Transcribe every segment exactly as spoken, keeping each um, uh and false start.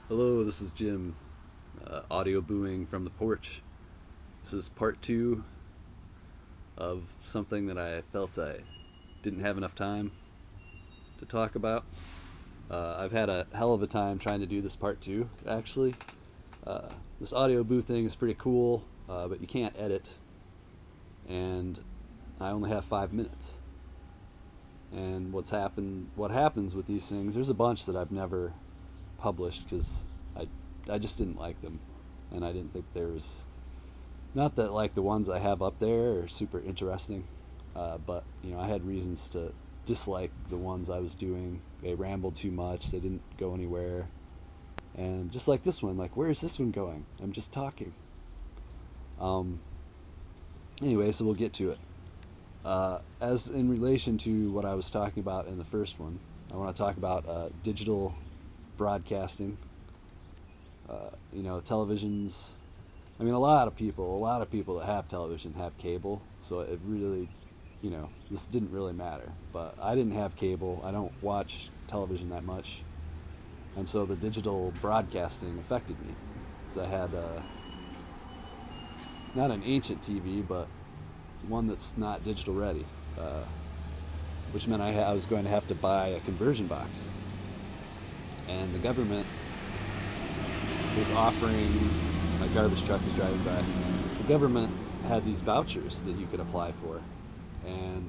Hello, this is Jim, uh, audio booing from the porch. This is part two of something that I felt I didn't have enough time to talk about. Uh, I've had a hell of a time trying to do this part two, actually. Uh, this audio boo thing is pretty cool, uh, but you can't edit, and I only have five minutes. And what's happened, what happens with these things, there's a bunch that I've never published because I, I just didn't like them, and I didn't think there was, not that like the ones I have up there are super interesting, uh, but you know I had reasons to dislike the ones I was doing. They rambled too much. They didn't go anywhere, and just like this one, like where is this one going? I'm just talking. Um. Anyway, so we'll get to it. Uh, as in relation to what I was talking about in the first one, I want to talk about uh, digital broadcasting. Uh, you know, televisions. I mean, a lot of people, a lot of people that have television have cable, so it really, you know, this didn't really matter. But I didn't have cable. I don't watch television that much, and so the digital broadcasting affected me. Because I had uh, not an ancient T V, but one that's not digital ready, uh, which meant I, ha- I was going to have to buy a conversion box. And the government was offering, my garbage truck was driving by, the government had these vouchers that you could apply for. And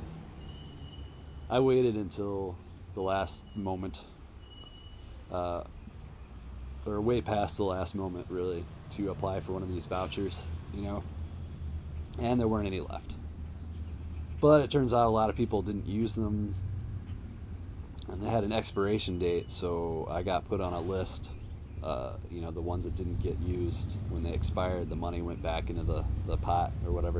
I waited until the last moment, uh, or way past the last moment, really, to apply for one of these vouchers, you know, and there weren't any left. But it turns out a lot of people didn't use them, and they had an expiration date, so I got put on a list. Uh, you know, the ones that didn't get used, when they expired, the money went back into the, the pot or whatever.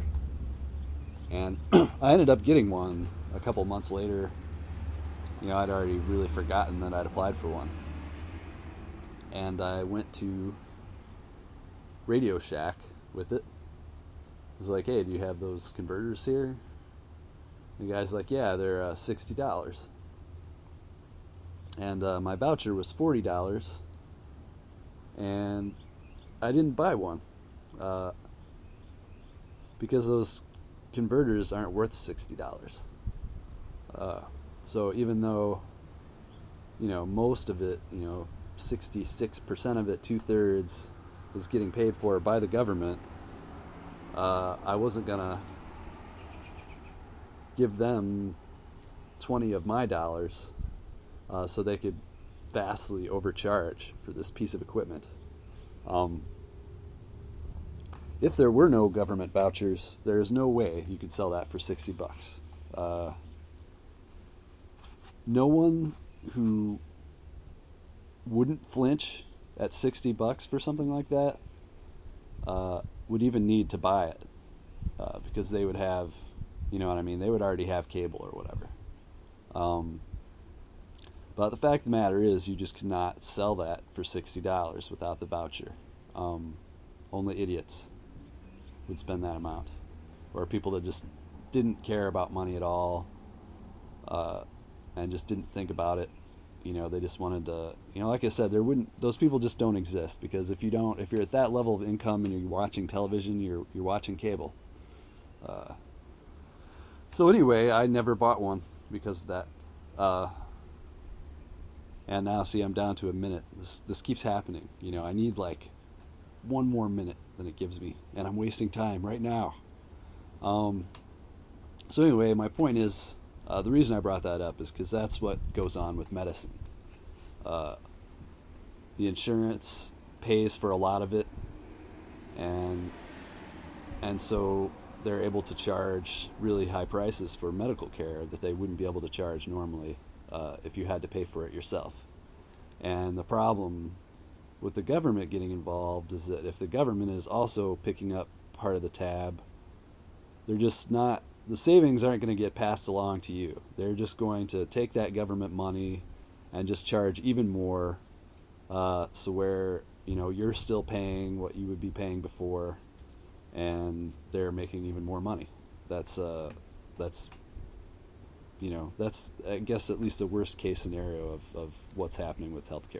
And I ended up getting one a couple months later. You know, I'd already really forgotten that I'd applied for one. And I went to Radio Shack with it. I was like, hey, do you have those converters here? The guy's like, yeah, they're uh, sixty dollars. And uh, my voucher was forty dollars. And I didn't buy one. Uh, because those converters aren't worth sixty dollars. Uh, so even though, you know, most of it, you know, sixty-six percent of it, two-thirds, was getting paid for by the government, uh, I wasn't going to give them twenty of my dollars uh, so they could vastly overcharge for this piece of equipment. Um, if there were no government vouchers, there is no way you could sell that for sixty bucks. Uh, no one who wouldn't flinch at sixty bucks for something like that uh, would even need to buy it uh, because they would have, you know what I mean? They would already have cable or whatever. Um, but the fact of the matter is, you just could not sell that for sixty dollars without the voucher. Um, only idiots would spend that amount. Or people that just didn't care about money at all uh, and just didn't think about it. You know, they just wanted to, you know, like I said, there wouldn't, those people just don't exist, because if you don't, if you're at that level of income and you're watching television, you're, you're watching cable. Uh, So anyway, I never bought one because of that. Uh, and now, see, I'm down to a minute. This this keeps happening. You know, I need like one more minute than it gives me, and I'm wasting time right now. Um, so anyway, my point is, uh, the reason I brought that up is because that's what goes on with medicine. Uh, the insurance pays for a lot of it, and and so they're able to charge really high prices for medical care that they wouldn't be able to charge normally uh, if you had to pay for it yourself. And the problem with the government getting involved is that if the government is also picking up part of the tab, they're just not, the savings aren't going to get passed along to you. They're just going to take that government money and just charge even more, uh, so where, you know, you're still paying what you would be paying before, and they're making even more money. That's uh, that's you know that's I guess at least the worst case scenario of, of what's happening with healthcare.